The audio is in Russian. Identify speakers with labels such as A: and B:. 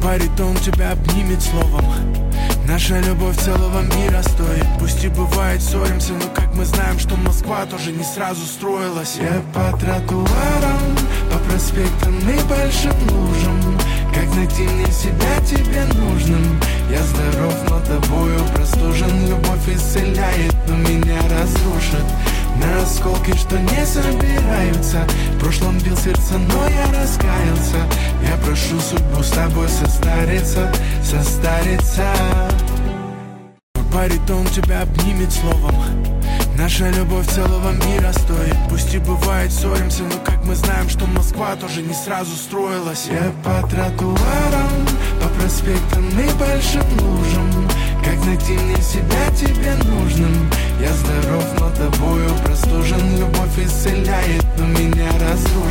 A: Баритон тебя обнимет словом. Наша любовь целого мира стоит. Пусть и бывает ссоримся, но как мы знаем, что Москва тоже не сразу строилась. Я по тротуарам, по проспектам и большим лужам. Как найти мне себя тебе нужным? Я здоров, но тобою простужен. Любовь исцеляет, но меня разрушит. На осколки, что не собираются. В прошлом бил сердце, но я раскаялся. Я прошу судьбу с тобой состариться, состариться. Баритон тебя обнимет словом. Наша любовь целого мира стоит. Пусть и бывает ссоримся, но как мы знаем, что Москва тоже не сразу строилась. Я по тротуарам, по проспектам и большим лужам. Как найти мне себя тебе нужным? Я здоров, но тобою простужен. Любовь исцеляет, но меня разрушит.